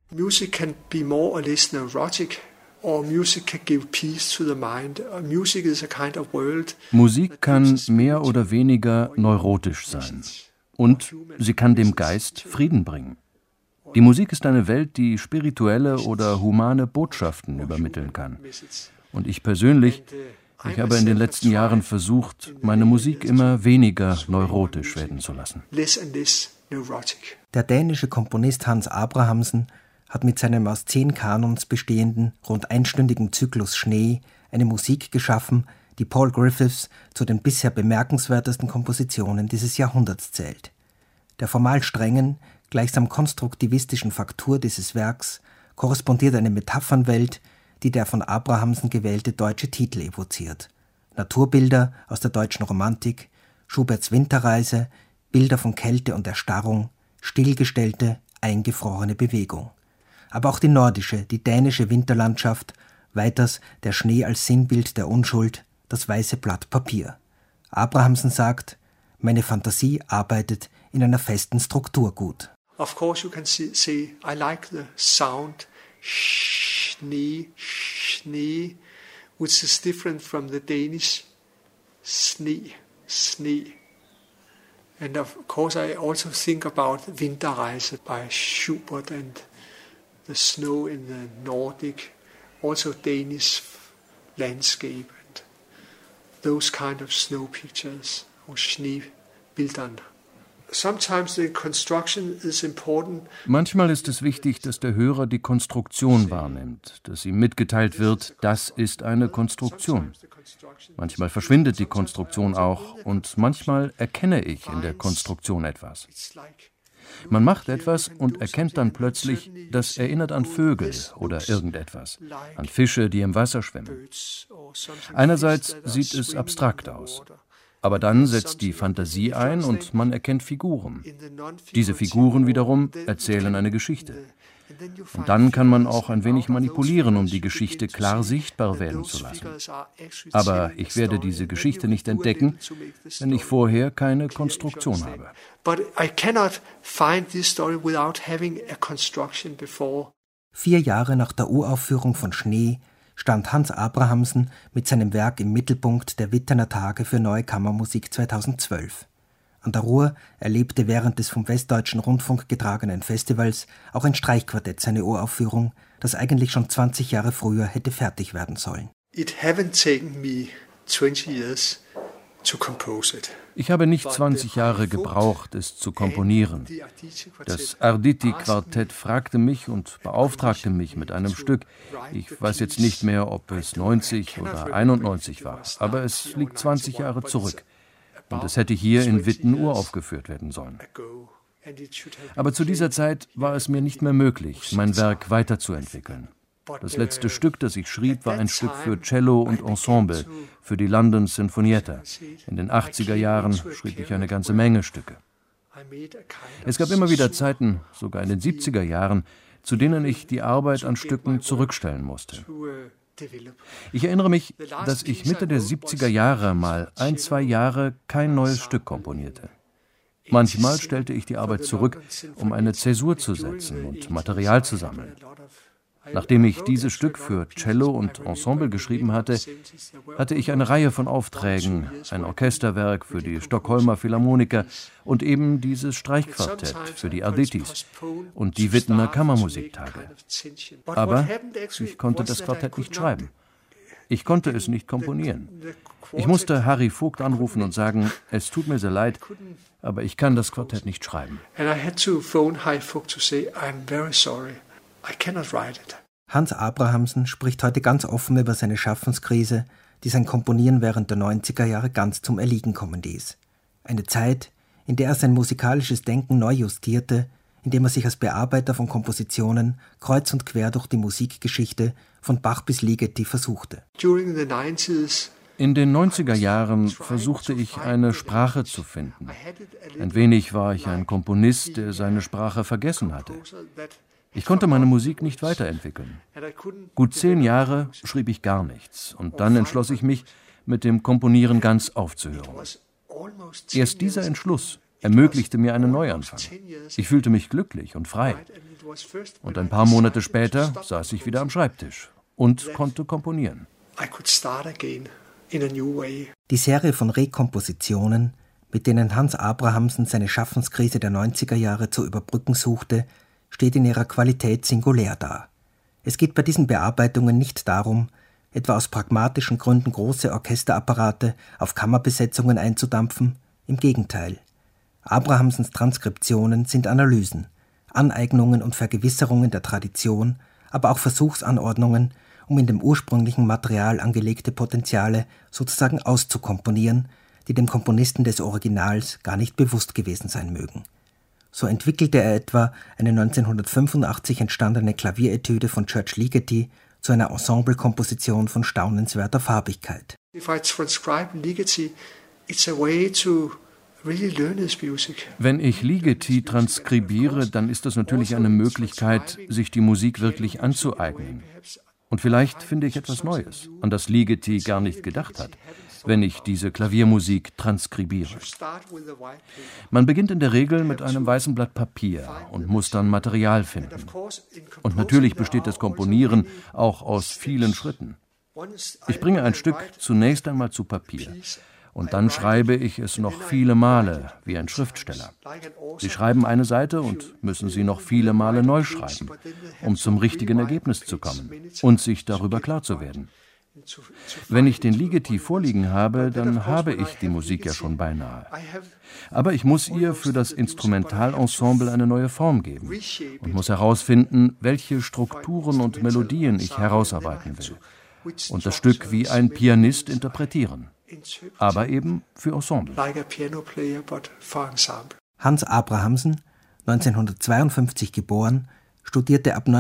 Music can be more or less neurotic. Musik kann mehr oder weniger neurotisch sein. Und sie kann dem Geist Frieden bringen. Die Musik ist eine Welt, die spirituelle oder humane Botschaften übermitteln kann. Und ich persönlich, ich habe in den letzten Jahren versucht, meine Musik immer weniger neurotisch werden zu lassen. Der dänische Komponist Hans Abrahamsen hat mit seinem aus 10 Kanons bestehenden, rund einstündigen Zyklus Schnee eine Musik geschaffen, die Paul Griffiths zu den bisher bemerkenswertesten Kompositionen dieses Jahrhunderts zählt. Der formal strengen, gleichsam konstruktivistischen Faktur dieses Werks korrespondiert eine Metaphernwelt, die der von Abrahamsen gewählte deutsche Titel evoziert. Naturbilder aus der deutschen Romantik, Schuberts Winterreise, Bilder von Kälte und Erstarrung, stillgestellte, eingefrorene Bewegung. Aber auch die nordische, die dänische Winterlandschaft, weiters der Schnee als Sinnbild der Unschuld, das weiße Blatt Papier. Abrahamsen sagt, meine Fantasie arbeitet in einer festen Struktur gut. Of course you can say I like the sound Schnee, Schnee, which is different from the Danish Schnee, Schnee. And of course I also think about Winterreise by Schubert and the snow in the Nordic, also Danish landscape and those kind of snow pictures or Schneebildern. Sometimes the construction is important. Manchmal ist es wichtig, dass der Hörer die Konstruktion wahrnimmt, dass ihm mitgeteilt wird, das ist eine Konstruktion. Manchmal verschwindet die Konstruktion auch und manchmal erkenne ich in der Konstruktion etwas. Man macht etwas und erkennt dann plötzlich, das erinnert an Vögel oder irgendetwas, an Fische, die im Wasser schwimmen. Einerseits sieht es abstrakt aus, aber dann setzt die Fantasie ein und man erkennt Figuren. Diese Figuren wiederum erzählen eine Geschichte. Und dann kann man auch ein wenig manipulieren, um die Geschichte klar sichtbar werden zu lassen. Aber ich werde diese Geschichte nicht entdecken, wenn ich vorher keine Konstruktion habe. But I cannot find this story without having a construction before. 4 Jahre nach der Uraufführung von Schnee stand Hans Abrahamsen mit seinem Werk im Mittelpunkt der Wittener Tage für Neue Kammermusik 2012. An der Ruhr erlebte während des vom Westdeutschen Rundfunk getragenen Festivals auch ein Streichquartett seine Uraufführung, das eigentlich schon 20 Jahre früher hätte fertig werden sollen. It haven't taken me 20 years to compose it. Ich habe nicht 20 Jahre gebraucht, es zu komponieren. Das Arditi-Quartett fragte mich und beauftragte mich mit einem Stück. Ich weiß jetzt nicht mehr, ob es 90 oder 91 war, aber es liegt 20 Jahre zurück. Und es hätte hier in Witten uraufgeführt werden sollen. Aber zu dieser Zeit war es mir nicht mehr möglich, mein Werk weiterzuentwickeln. Das letzte Stück, das ich schrieb, war ein Stück für Cello und Ensemble, für die London Sinfonietta. In den 80er Jahren schrieb ich eine ganze Menge Stücke. Es gab immer wieder Zeiten, sogar in den 70er Jahren, zu denen ich die Arbeit an Stücken zurückstellen musste. Ich erinnere mich, dass ich Mitte der 70er Jahre mal 1-2 Jahre kein neues Stück komponierte. Manchmal stellte ich die Arbeit zurück, um eine Zäsur zu setzen und Material zu sammeln. Nachdem ich dieses Stück für Cello und Ensemble geschrieben hatte, hatte ich eine Reihe von Aufträgen, ein Orchesterwerk für die Stockholmer Philharmoniker und eben dieses Streichquartett für die Arditis und die Wittener Kammermusiktage. Aber ich konnte das Quartett nicht schreiben. Ich konnte es nicht komponieren. Ich musste Harry Vogt anrufen und sagen, es tut mir sehr leid, aber ich kann das Quartett nicht schreiben. And I had to phone Harry Vogt to say, I'm very sorry. I cannot write it. Hans Abrahamsen spricht heute ganz offen über seine Schaffenskrise, die sein Komponieren während der 90er Jahre ganz zum Erliegen kommen ließ. Eine Zeit, in der er sein musikalisches Denken neu justierte, indem er sich als Bearbeiter von Kompositionen kreuz und quer durch die Musikgeschichte von Bach bis Ligeti versuchte. In den 90er Jahren versuchte ich, eine Sprache zu finden. Ein wenig war ich ein Komponist, der seine Sprache vergessen hatte. Ich konnte meine Musik nicht weiterentwickeln. Gut 10 Jahre schrieb ich gar nichts und dann entschloss ich mich, mit dem Komponieren ganz aufzuhören. Erst dieser Entschluss ermöglichte mir einen Neuanfang. Ich fühlte mich glücklich und frei. Und ein paar Monate später saß ich wieder am Schreibtisch und konnte komponieren. Die Serie von Rekompositionen, mit denen Hans Abrahamsen seine Schaffenskrise der 90er Jahre zu überbrücken suchte, steht in ihrer Qualität singulär da. Es geht bei diesen Bearbeitungen nicht darum, etwa aus pragmatischen Gründen große Orchesterapparate auf Kammerbesetzungen einzudampfen. Im Gegenteil. Abrahamsens Transkriptionen sind Analysen, Aneignungen und Vergewisserungen der Tradition, aber auch Versuchsanordnungen, um in dem ursprünglichen Material angelegte Potenziale sozusagen auszukomponieren, die dem Komponisten des Originals gar nicht bewusst gewesen sein mögen. So entwickelte er etwa eine 1985 entstandene Klavieretüde von Church Ligeti zu einer Ensemblekomposition von staunenswerter Farbigkeit. Wenn ich Ligeti transkribiere, dann ist das natürlich eine Möglichkeit, sich die Musik wirklich anzueignen. Und vielleicht finde ich etwas Neues, an das Ligeti gar nicht gedacht hat, wenn ich diese Klaviermusik transkribiere. Man beginnt in der Regel mit einem weißen Blatt Papier und muss dann Material finden. Und natürlich besteht das Komponieren auch aus vielen Schritten. Ich bringe ein Stück zunächst einmal zu Papier. Und dann schreibe ich es noch viele Male, wie ein Schriftsteller. Sie schreiben eine Seite und müssen sie noch viele Male neu schreiben, um zum richtigen Ergebnis zu kommen und sich darüber klar zu werden. Wenn ich den Ligeti vorliegen habe, dann habe ich die Musik ja schon beinahe. Aber ich muss ihr für das Instrumentalensemble eine neue Form geben und muss herausfinden, welche Strukturen und Melodien ich herausarbeiten will. Und das Stück wie ein Pianist interpretieren. Aber eben für Ensemble. Hans Abrahamsen, 1952 geboren, studierte ab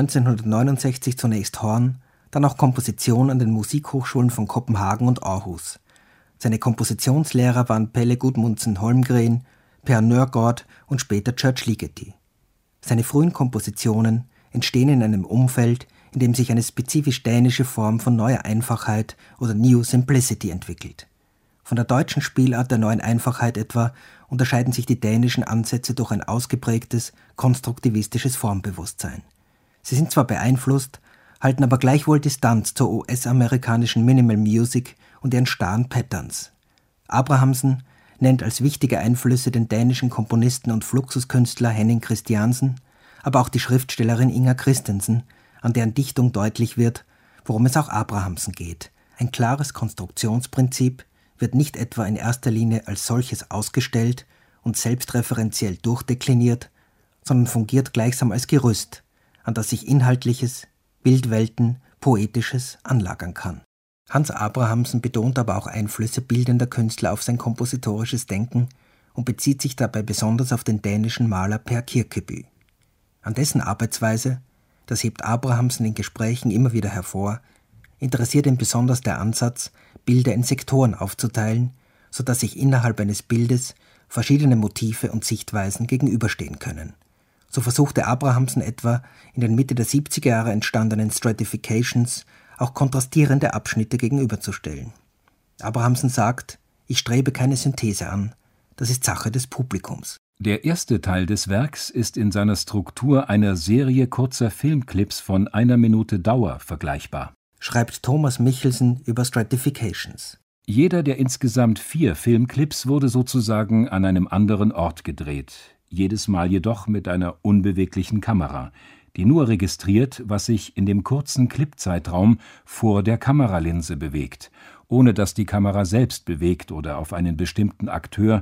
1969 zunächst Horn, dann auch Komposition an den Musikhochschulen von Kopenhagen und Aarhus. Seine Kompositionslehrer waren Pelle Gudmundsen Holmgren, Per Nørgaard und später Church Ligeti. Seine frühen Kompositionen entstehen in einem Umfeld, in dem sich eine spezifisch dänische Form von neuer Einfachheit oder New Simplicity entwickelt. Von der deutschen Spielart der neuen Einfachheit etwa unterscheiden sich die dänischen Ansätze durch ein ausgeprägtes, konstruktivistisches Formbewusstsein. Sie sind zwar beeinflusst, halten aber gleichwohl Distanz zur US-amerikanischen Minimal Music und ihren starren Patterns. Abrahamsen nennt als wichtige Einflüsse den dänischen Komponisten und Fluxuskünstler Henning Christiansen, aber auch die Schriftstellerin Inger Christensen, an deren Dichtung deutlich wird, worum es auch Abrahamsen geht. Ein klares Konstruktionsprinzip wird nicht etwa in erster Linie als solches ausgestellt und selbstreferenziell durchdekliniert, sondern fungiert gleichsam als Gerüst, an das sich Inhaltliches, Bildwelten, Poetisches anlagern kann. Hans Abrahamsen betont aber auch Einflüsse bildender Künstler auf sein kompositorisches Denken und bezieht sich dabei besonders auf den dänischen Maler Per Kirkeby. An dessen Arbeitsweise, das hebt Abrahamsen in Gesprächen immer wieder hervor, interessiert ihn besonders der Ansatz, Bilder in Sektoren aufzuteilen, sodass sich innerhalb eines Bildes verschiedene Motive und Sichtweisen gegenüberstehen können. So versuchte Abrahamsen etwa in den Mitte der 70er Jahre entstandenen Stratifications auch kontrastierende Abschnitte gegenüberzustellen. Abrahamsen sagt, ich strebe keine Synthese an, das ist Sache des Publikums. Der erste Teil des Werks ist in seiner Struktur einer Serie kurzer Filmclips von 1 Minute Dauer vergleichbar, schreibt Thomas Michelsen über Stratifications. Jeder der insgesamt 4 Filmclips wurde sozusagen an einem anderen Ort gedreht, jedes Mal jedoch mit einer unbeweglichen Kamera, die nur registriert, was sich in dem kurzen Clipzeitraum vor der Kameralinse bewegt, ohne dass die Kamera selbst bewegt oder auf einen bestimmten Akteur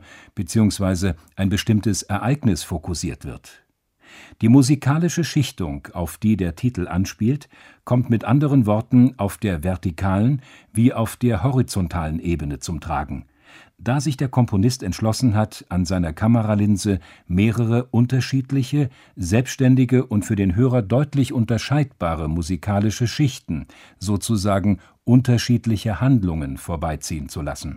bzw. ein bestimmtes Ereignis fokussiert wird. Die musikalische Schichtung, auf die der Titel anspielt, kommt mit anderen Worten auf der vertikalen wie auf der horizontalen Ebene zum Tragen, da sich der Komponist entschlossen hat, an seiner Kameralinse mehrere unterschiedliche, selbstständige und für den Hörer deutlich unterscheidbare musikalische Schichten, sozusagen unterschiedliche Handlungen vorbeiziehen zu lassen.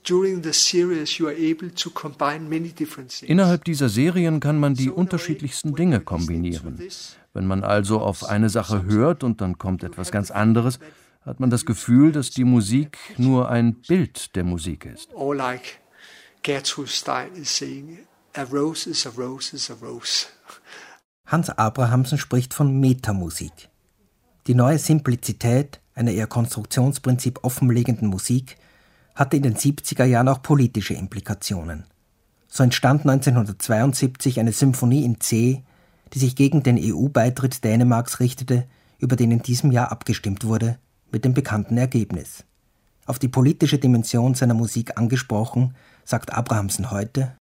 Innerhalb dieser Serien kann man die unterschiedlichsten Dinge kombinieren. Wenn man also auf eine Sache hört und dann kommt etwas ganz anderes, hat man das Gefühl, dass die Musik nur ein Bild der Musik ist. Hans Abrahamsen spricht von Metamusik. Die neue Simplizität einer eher Konstruktionsprinzip offenlegenden Musik hatte in den 70er Jahren auch politische Implikationen. So entstand 1972 eine Symphonie in C, die sich gegen den EU-Beitritt Dänemarks richtete, über den in diesem Jahr abgestimmt wurde, mit dem bekannten Ergebnis. Auf die politische Dimension seiner Musik angesprochen, sagt Abrahamsen heute: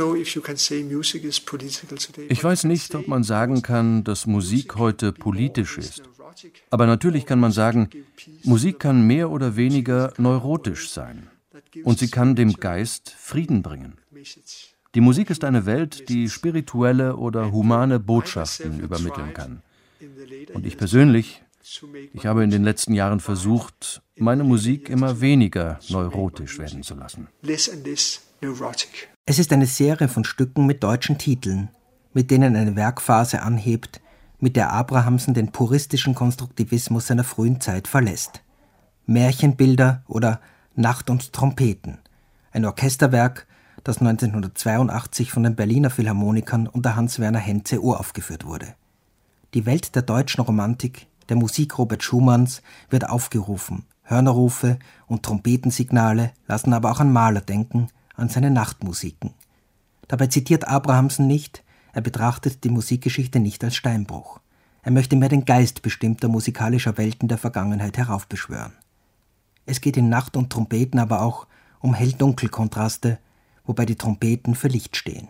Ich weiß nicht, ob man sagen kann, dass Musik heute politisch ist. Aber natürlich kann man sagen, Musik kann mehr oder weniger neurotisch sein. Und sie kann dem Geist Frieden bringen. Die Musik ist eine Welt, die spirituelle oder humane Botschaften übermitteln kann. Und ich persönlich, ich habe in den letzten Jahren versucht, meine Musik immer weniger neurotisch werden zu lassen. Es ist eine Serie von Stücken mit deutschen Titeln, mit denen eine Werkphase anhebt, mit der Abrahamsen den puristischen Konstruktivismus seiner frühen Zeit verlässt. Märchenbilder oder Nacht und Trompeten, ein Orchesterwerk, das 1982 von den Berliner Philharmonikern unter Hans-Werner Henze uraufgeführt wurde. Die Welt der deutschen Romantik, der Musik Robert Schumanns, wird aufgerufen. Hörnerrufe und Trompetensignale lassen aber auch an Mahler denken, an seine Nachtmusiken. Dabei zitiert Abrahamsen nicht, er betrachtet die Musikgeschichte nicht als Steinbruch. Er möchte mehr den Geist bestimmter musikalischer Welten der Vergangenheit heraufbeschwören. Es geht in Nacht und Trompeten aber auch um Hell-Dunkel-Kontraste, wobei die Trompeten für Licht stehen.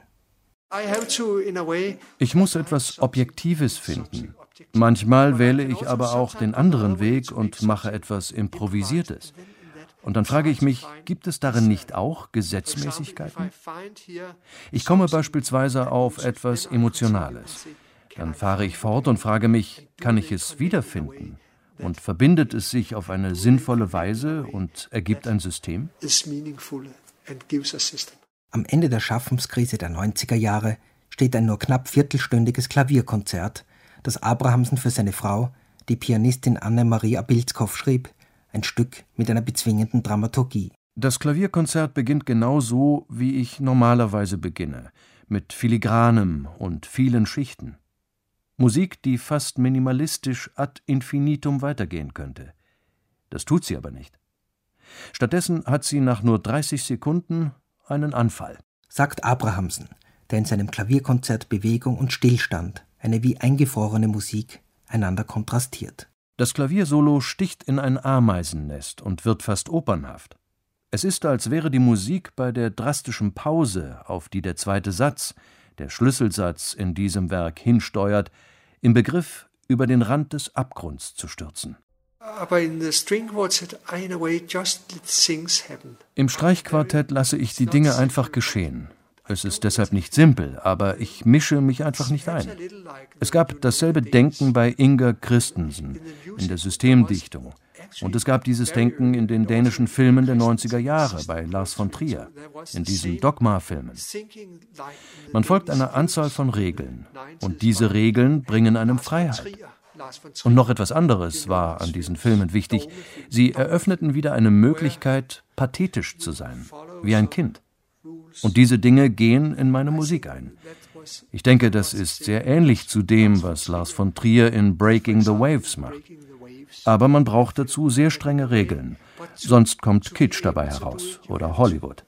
Ich muss etwas Objektives finden. Manchmal wähle ich aber auch den anderen Weg und mache etwas Improvisiertes. Und dann frage ich mich, gibt es darin nicht auch Gesetzmäßigkeiten? Ich komme beispielsweise auf etwas Emotionales. Dann fahre ich fort und frage mich, kann ich es wiederfinden? Und verbindet es sich auf eine sinnvolle Weise und ergibt ein System? Am Ende der Schaffenskrise der 90er Jahre steht ein nur knapp viertelstündiges Klavierkonzert, das Abrahamsen für seine Frau, die Pianistin Anne-Marie Abilskow, schrieb, ein Stück mit einer bezwingenden Dramaturgie. Das Klavierkonzert beginnt genau so, wie ich normalerweise beginne, mit Filigranem und vielen Schichten. Musik, die fast minimalistisch ad infinitum weitergehen könnte. Das tut sie aber nicht. Stattdessen hat sie nach nur 30 Sekunden einen Anfall. Sagt Abrahamsen, der in seinem Klavierkonzert Bewegung und Stillstand, eine wie eingefrorene Musik, einander kontrastiert. Das Klaviersolo sticht in ein Ameisennest und wird fast opernhaft. Es ist, als wäre die Musik bei der drastischen Pause, auf die der zweite Satz, der Schlüsselsatz in diesem Werk hinsteuert, im Begriff, über den Rand des Abgrunds zu stürzen. Im Streichquartett lasse ich die Dinge einfach geschehen. Es ist deshalb nicht simpel, aber ich mische mich einfach nicht ein. Es gab dasselbe Denken bei Inger Christensen in der Systemdichtung. Und es gab dieses Denken in den dänischen Filmen der 90er Jahre bei Lars von Trier, in diesen Dogma-Filmen. Man folgt einer Anzahl von Regeln und diese Regeln bringen einem Freiheit. Und noch etwas anderes war an diesen Filmen wichtig. Sie eröffneten wieder eine Möglichkeit, pathetisch zu sein, wie ein Kind. Und diese Dinge gehen in meine Musik ein. Ich denke, das ist sehr ähnlich zu dem, was Lars von Trier in Breaking the Waves macht. Aber man braucht dazu sehr strenge Regeln. Sonst kommt Kitsch dabei heraus oder Hollywood.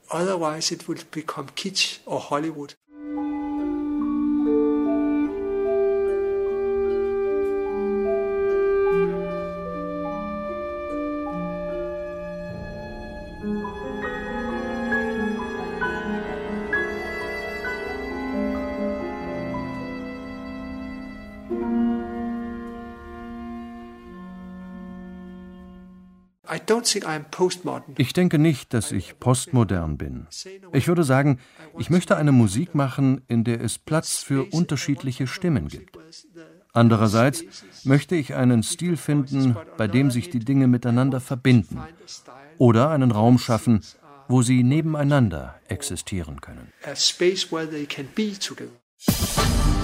Ich denke nicht, dass ich postmodern bin. Ich würde sagen, ich möchte eine Musik machen, in der es Platz für unterschiedliche Stimmen gibt. Andererseits möchte ich einen Stil finden, bei dem sich die Dinge miteinander verbinden. Oder einen Raum schaffen, wo sie nebeneinander existieren können. A space where they can be together.